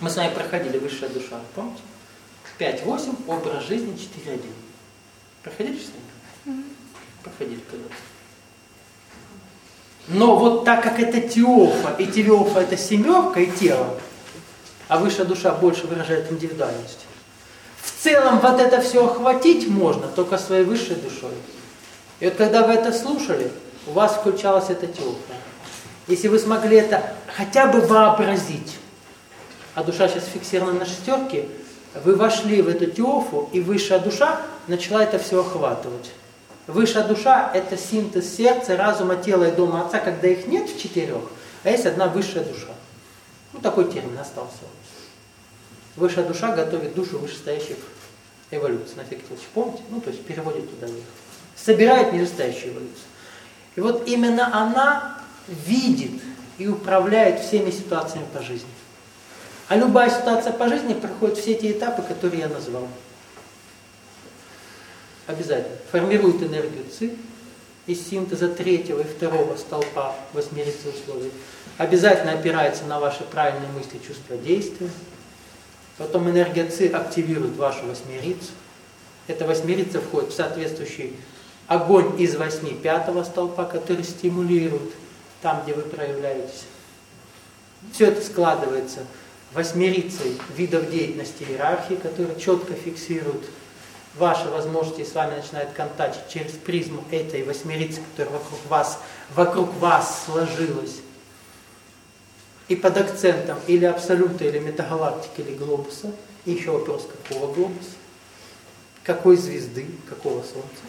Мы с вами проходили высшая душа, помните? 5.8, образ жизни 4.1. Проходили с вами? Проходили когда-то. Но вот так как это Теофа, и Теофа это семерка и тело, а высшая душа больше выражает индивидуальность. В целом вот это все охватить можно только своей высшей душой. И вот когда вы это слушали, у вас включалась эта Теофа. Если вы смогли это хотя бы вообразить, а душа сейчас фиксирована на шестерке, вы вошли в эту Теофу, и высшая душа начала это все охватывать. Высшая душа – это синтез сердца, разума, тела и дома Отца, когда их нет в четырех, а есть одна высшая душа. Ну, такой термин остался. Высшая душа готовит душу вышестоящих эволюций. На всякий случай, помните? Ну, то есть переводит туда вверх. Собирает нижестоящую эволюцию. И вот именно она видит и управляет всеми ситуациями по жизни. А любая ситуация по жизни проходит все те этапы, которые я назвал. Обязательно. Формирует энергию ЦИ из синтеза третьего и второго столпа восьмирицы условий. Обязательно опирается на ваши правильные мысли, чувства, действия. Потом энергия ЦИ активирует вашу восьмирицу. Эта восьмирица входит в соответствующий огонь из 8 пятого столпа, который стимулирует там, где вы проявляетесь. Все это складывается восьмерицей видов деятельности иерархии, которые четко фиксируют ваши возможности и с вами начинает контактить через призму этой восьмерицы, которая вокруг вас сложилась. И под акцентом или абсолюта, или метагалактики, или глобуса. И еще вопрос, какого глобуса, какой звезды, какого Солнца.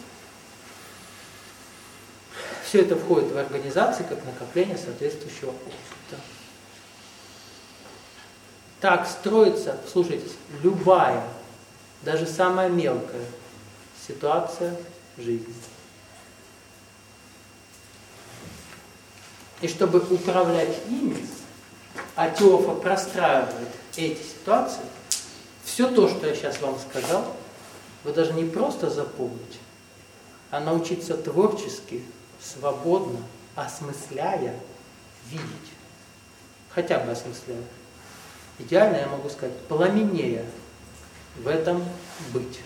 Все это входит в организацию как накопление соответствующего опыта. Так строится, слушайте, любая, даже самая мелкая ситуация жизни. И чтобы управлять ими, а Теофа простраивает эти ситуации, все то, что я сейчас вам сказал, вы должны не просто запомнить, а научиться творчески, свободно, осмысляя, видеть. Хотя бы осмысляя. Идеально я могу сказать, пламенея в этом быть.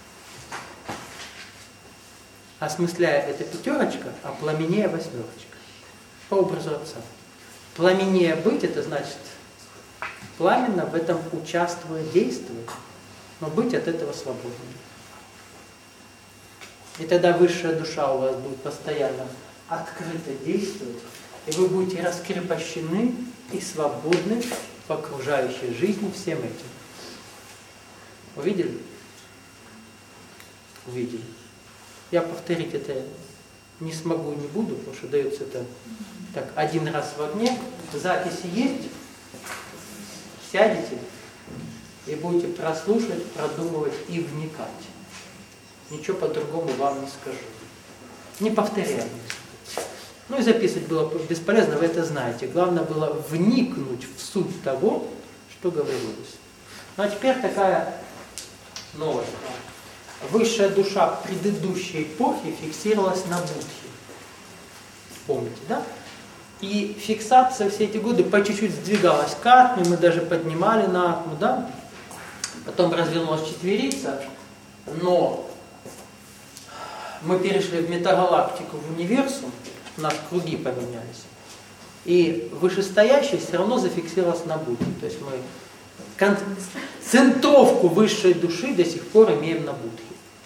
Осмысляя это пятерочка, а пламенея восьмерочка. По образу Отца. Пламенея быть, это значит пламенно в этом участвуя, действуя, но быть от этого свободным. И тогда высшая душа у вас будет постоянно открыто действовать, и вы будете раскрепощены и свободны в окружающей жизни всем этим. Увидели? Увидели. Я повторить это не смогу, не буду, потому что дается это так один раз в огне. Записи есть. Сядете и будете прослушивать, продумывать и вникать. Ничего по-другому вам не скажу. Не повторяю. Ну и записывать было бесполезно, вы это знаете. Главное было вникнуть в суть того, что говорилось. Ну а теперь такая новость. Высшая душа предыдущей эпохи фиксировалась на Будхе. Помните, да? И фиксация все эти годы по чуть-чуть сдвигалась к Атме, мы даже поднимали на Атму, да? Потом развернулась четверица, но мы перешли в метагалактику, в универсум, у нас круги поменялись. И вышестоящее все равно зафиксировалось на Будде. То есть мы центровку высшей души до сих пор имеем на Будхе.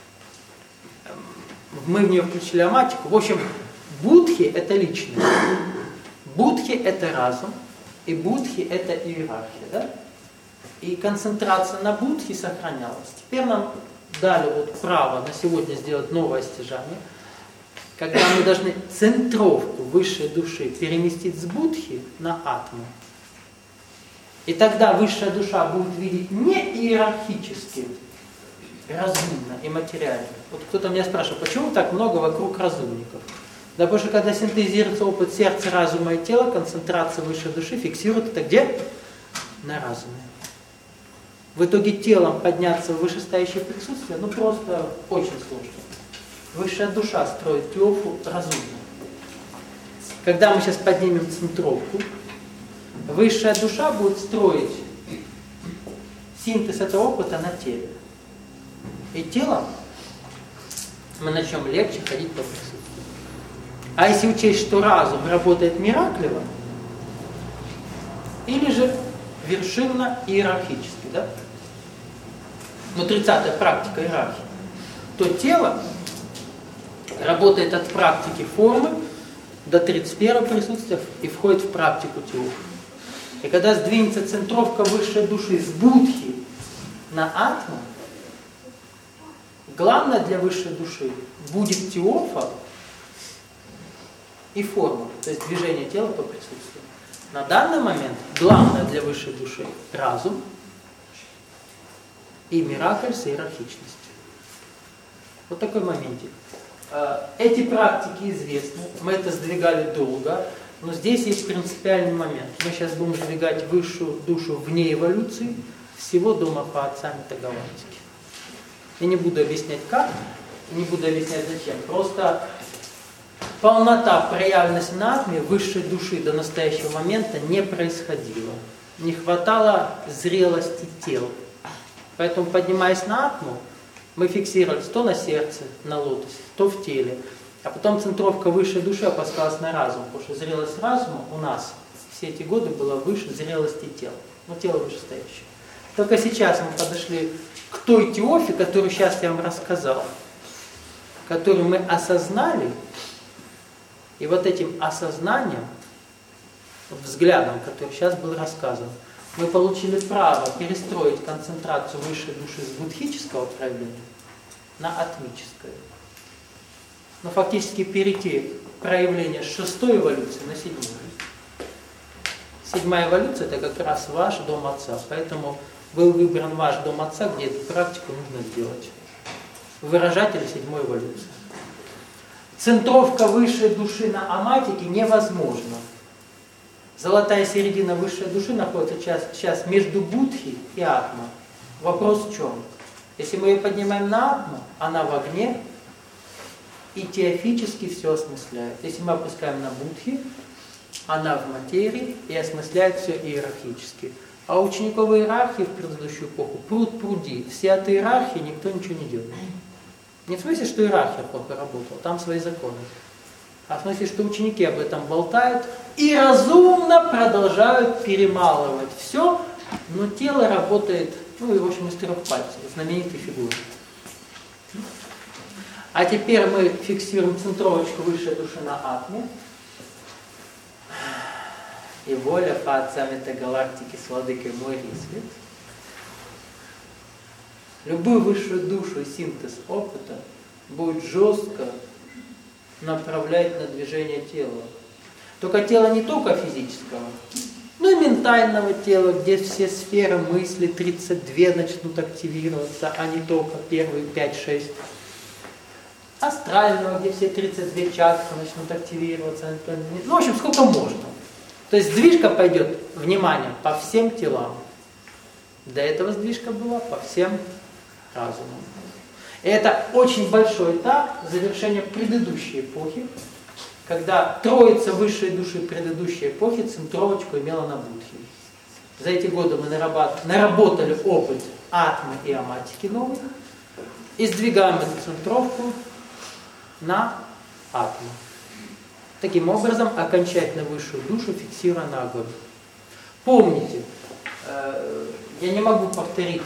Мы в нее включили аматику. В общем, Будхи это личность. Будхи это разум. И Будхи это иерархия. Да? И концентрация на Будхи сохранялась. Теперь нам дали вот право на сегодня сделать новое стяжание, когда мы должны центровку высшей души переместить с Будхи на Атму. И тогда высшая душа будет видеть не иерархически, разумно и материально. Вот кто-то меня спрашивает, почему так много вокруг разумников? Да потому что когда синтезируется опыт сердца, разума и тела, концентрация высшей души фиксирует это где? На разуме. В итоге телом подняться в вышестоящее присутствие, ну просто очень сложно. Высшая душа строит Теофу разумно. Когда мы сейчас поднимем центровку, высшая душа будет строить синтез этого опыта на теле. И телом мы начнем легче ходить по присутствию. А если учесть, что разум работает миракливо, или же вершинно-иерархически, да? Ну, 30-я практика иерархии, то тело работает от практики формы до 31-го присутствия и входит в практику теофа. И когда сдвинется центровка высшей души с будхи на атму, главное для высшей души будет теофа и форма, то есть движение тела по присутствию. На данный момент главное для высшей души разум и миракль с иерархичностью. Вот такой моментик. Эти практики известны, мы это сдвигали долго, но здесь есть принципиальный момент. Мы сейчас будем сдвигать высшую душу вне эволюции, всего до Махаатсамита галактики. Я не буду объяснять как, не буду объяснять зачем. Просто полнота проявленности на атме высшей души до настоящего момента не происходила. Не хватало зрелости тел. Поэтому, поднимаясь на атму, мы фиксировались то на сердце, на лотосе, то в теле. А потом центровка высшей души опускалась на разум, потому что зрелость разума у нас все эти годы была выше зрелости тела. Но тело вышестоящее. Только сейчас мы подошли к той теофе, которую сейчас я вам рассказал, которую мы осознали, и вот этим осознанием, взглядом, который сейчас был рассказан, мы получили право перестроить концентрацию высшей души с будхического проявления на атмическое. Но фактически перейти проявление с 6-й эволюции на 7-ю. 7-я эволюция — это как раз ваш дом отца. Поэтому был выбран ваш дом отца, где эту практику нужно сделать. Выражатели 7-й эволюции. Центровка высшей души на аматике невозможна. Золотая середина высшей души находится сейчас между будхи и атма. Вопрос в чем? Если мы ее поднимаем на атму, она в огне и теофически все осмысляет. Если мы опускаем на будхи, она в материи и осмысляет все иерархически. А у учеников иерархии в предыдущую эпоху пруд-пруди. Все от иерархии никто ничего не делает. Не в смысле, что иерархия плохо работала, там свои законы. А в смысле, что ученики об этом болтают и разумно продолжают перемалывать все, но тело работает, ну и в общем из 3 пальцев, знаменитые фигуры. А теперь мы фиксируем центровочку высшей души на атме. И воля по отцам этой галактики с владыкой мой свет. Любую высшую душу и синтез опыта будет жестко направлять на движение тела. Только тело не только физического, но и ментального тела, где все сферы мысли 32 начнут активироваться, а не только первые 5-6. Астрального, где все 32 чакры начнут активироваться. Ну, в общем, сколько можно. То есть сдвижка пойдет, внимание, по всем телам. До этого сдвижка была по всем разумам. И это очень большой этап завершения предыдущей эпохи, когда троица высшей души предыдущей эпохи центровочку имела на будхи. За эти годы мы наработали опыт атмы и аматики новых и сдвигаем эту центровку на атму. Таким образом, окончательно высшую душу фиксируя на огонь. Помните, я не могу повторить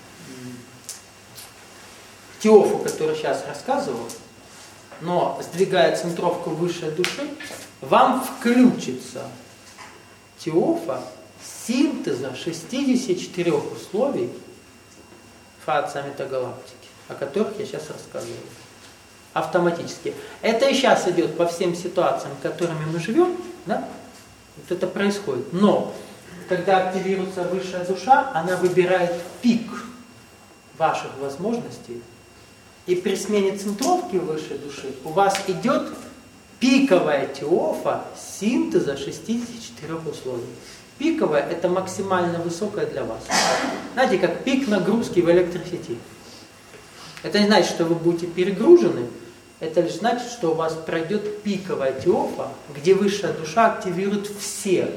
теофу, которую сейчас рассказывал, но сдвигая центровку высшей души, вам включится теофа синтеза 64 условий Фаат-саммита галактики, о которых я сейчас рассказываю. Автоматически. Это и сейчас идет по всем ситуациям, которыми мы живем, да? Вот это происходит. Но, когда активируется высшая душа, она выбирает пик ваших возможностей, и при смене центровки высшей души у вас идет пиковая теофа синтеза 64 условий. Пиковая — это максимально высокая для вас. Знаете, как пик нагрузки в электросети. Это не значит, что вы будете перегружены, это лишь значит, что у вас пройдет пиковая теофа, где высшая душа активирует все